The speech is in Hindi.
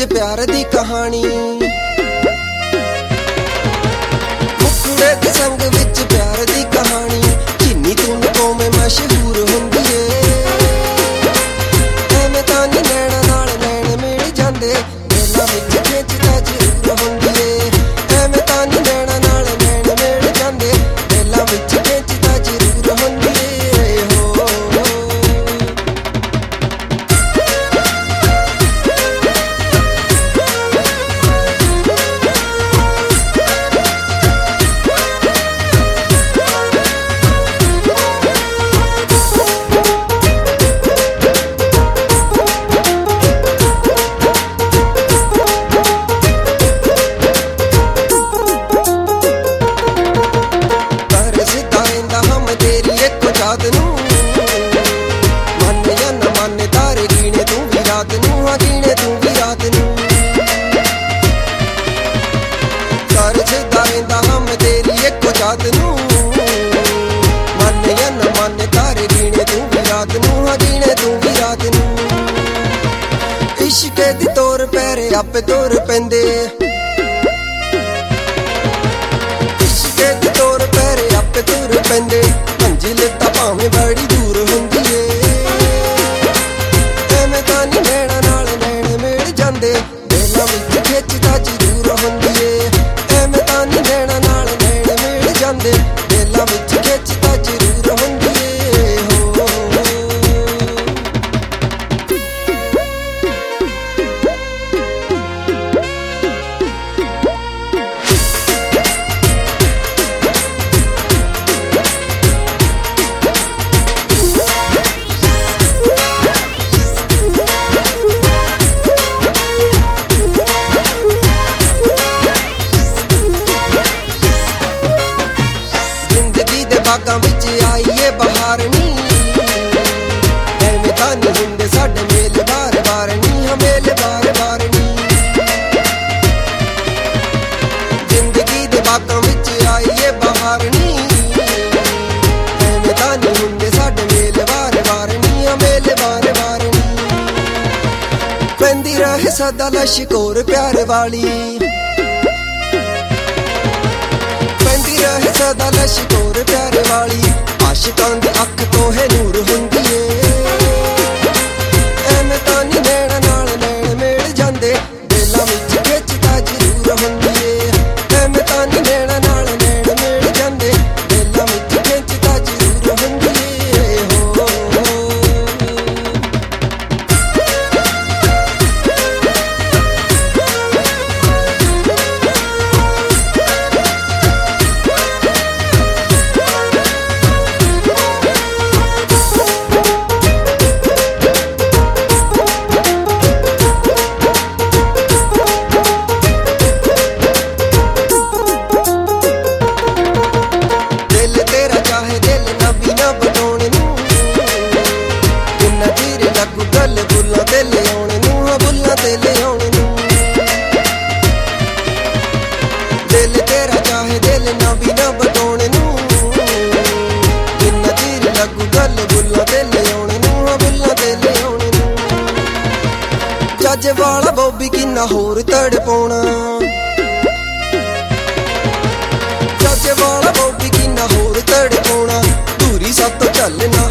प्यार दी कहानी, मुखड़े दे संग विच प्यार दी कहानी, जिन्नी तुमको में मशहूर हुंदी है। एवें तां नी नैना नाल नैन मिल जांदे, दिलां विच खिचदा जरूर हुंदी है। एवें तां नी नैना नाल नैन मिल जांदे, दिलां विच खिचदा जरूर हुंदी है। इश्के दी तोर पैरे आपे तुर पैंदे, इश्के दी तोर पैरे आपे तुर पैंदे, मंजिल तां भावें बड़ी दूर हुंदी है। एवें तां नी नैना नाल नैन मिल जांदे, दिलां विच खिचदा जरूर हुंदी है। एवें तां नी नैना नाल नैन मिल जांदे, दिलां विच खिचदा जरूर हुंदी है। बागां विच आईए बहार नी, एवें तां नी हुंदे साडे मेल बार बार नी, मेल बार बार नी। जिंदगी दे बागां विच आईए बहार नी, एवें तां नी हुंदे साडे मेल बार बार नी, मेल बार बार नी। पैंदी रहे सदा लश्कोर प्यार वाली, सदा लश्कोर प्यार वाली, आशिकां दी अख तो है नूर हुंदी है। एवें तां नी नैना नाल नैन मिल जांदे, दिलां विच खिचदा जरूर हुंदी है। एवें तां नी नैना नाल नैन मिल जांदे, दिलां विच खिचदा जरूर हुंदी है। दिल तेरा चाहे दिल ना भी ना बटोने नू, जिन्ना चीर लगू गल बुल्ला दिल आने नू, बुल्ला दिल आने नू। जज वाला बॉबी किन्ना होर तड़पाउणा, जज वाला बॉबी किन्ना होर तड़पाउणा, दूरी सब तो चल ना